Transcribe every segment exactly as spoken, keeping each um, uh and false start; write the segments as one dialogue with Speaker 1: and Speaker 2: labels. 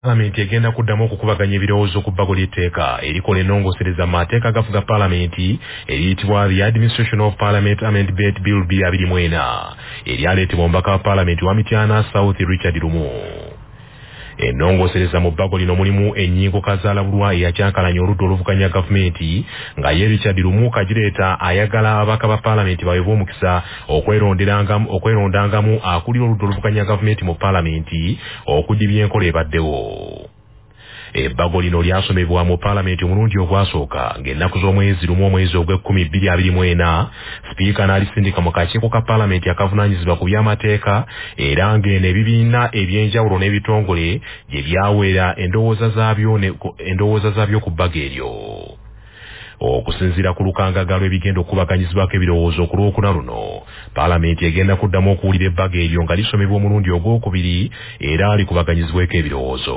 Speaker 1: Palamenti egenda kuddamu okukubaganya ebirowoozo ku bbago ly'etteeka erikola ennongosereza mu mateeka agafuga Palamenti eriyitibwa The Administration of Parliament Amendment Bill B abiri mu ena eryaleetebwa omubaka wa Palamenti wa Mityana South Richard Lumu. Ennongosereza mu bbago lino mulimu ennyingo kazaalabulwa eyakyankalanya oludda oluvuganya gavumenti nga ye Richard Lumu kagireeta ayagala ababaka ba Palamenti baweebwe omukisa okweronderangamu okwerondangamu akulira oludda oluvuganya gavumenti mu Palamenti okudibya enkola ebaddewo. Ebbago lino lyasomebwa mu Palamenti omulundi ogwasooka ng'ennaku z'omwezi lumu omwezi ogw'ekkumi bbiri abiri mu ena sipiika n'alisindika mu kakiiko ka Palamenti akavunaanyizibwa ku by'amateeka era ng'eno ebibiina eby'enjawulo n'ebitongole gye byaweera endowooza zaabyo endowooza zaabyo ku bbago eryo. Okusinziira ku lukangaga lw'ebigenda okubaganyizibwako ebirowoozo ku lwokuna luno Palamenti egenda kuddamu okuwulira ebbago eryo nga lisomebwa omulundi ogwokubiri era likubaganyizibweko ebirowoozo.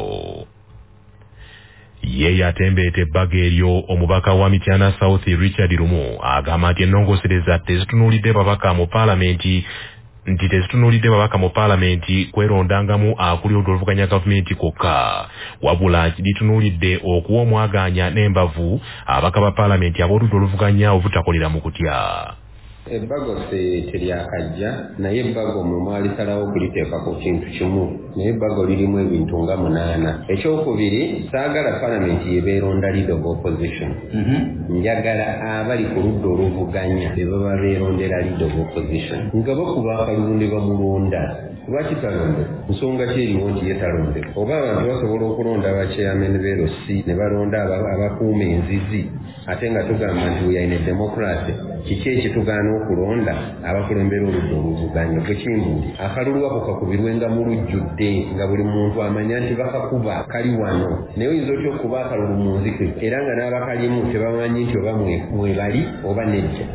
Speaker 1: Ye yatembeeta ebbago eryo omubaka wa Mityana South Richard Lumu agamba nti ennongosereza tezitunuulidde babaka mu Palamenti nti tezitunuulidde babaka mu Palamenti kwerondangamu akulira oluvuganya gavumenti kokka wabula litunuulidde okuwa omwagaanya n'embavu abaka ba Palamenti ab'oludda oluvuganya obutakolera mu kutya.
Speaker 2: Ebbago teryakajja naye ebbago mwe mwalisalawo okuliteeka ku kintu kimu naye ebbago lirimu ebintu nga munaana. Ekyokubiri saagala Palamenti yebeeronda leader of opposition. Njagala abali ku ludda oluvuganya be baba beerondera leader of opposition nga bakuba akalulu ne bamulonda. Lwaki talonde? Nsonga ki eriwo nti ye talonde? Oba abantu basobola okulonda abachairman b'erosi ne balonda abakuuma enzizi ate nga tugamba nti we are in a democracy. Kiki ekitugaana okulonda abakulembera oludda oluvuganya? Bwekimbuuli akalulu ako kakubirwenga mu lujjudde nga buli muntu amanya nti bakakuba kali wano naye oyinza otya okuba akalulu mu nzike era nga n'abakalimu tebamanyi nti oba mwebali oba nejja.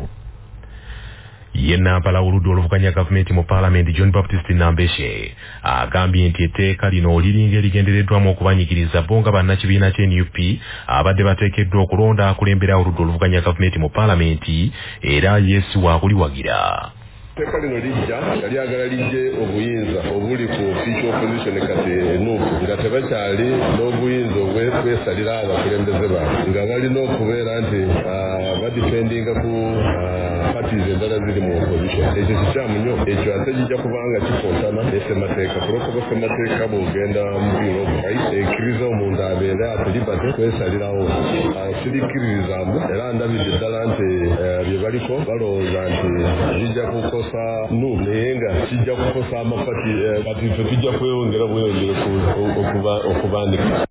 Speaker 1: Ye Nampala oludda oluvuganya gavumenti mu Palamenti John Baptist Nambeshe agambye nti etteeka lino liringa erigendereddwamu okubanyikiriza bo nga bannakibiina ky'N U P abadde bateekeddwa okulonda akulembera oludda oluvuganya gavumenti mu Palamenti era Yesu waakuliwagira.
Speaker 3: Etteeka lino lijja lyagala lijje obuyinza obuli ku official opposition kati enuufu nga tebakyali n'obuyinza obwekwesalira abakulembeze baabwe nga balina okubeera nti badifendinga ku parties endala ziri mu opposition. Ekyo kikyamu nnyo, ekyo ate kijja kubanga kikontana n'essemateeka kulokoba ssemateeka bw'ogenda mu biro obukayi ekkiriza omuntu abeere ateribate kwesalirawo. Sirikkiririzaamu era ndabidde ddala nti bye baliko balowooza nti bijja kukosa nu naye nga kijja kukosa amapati kati ffe tujja kweyongera bweyongere okubandika.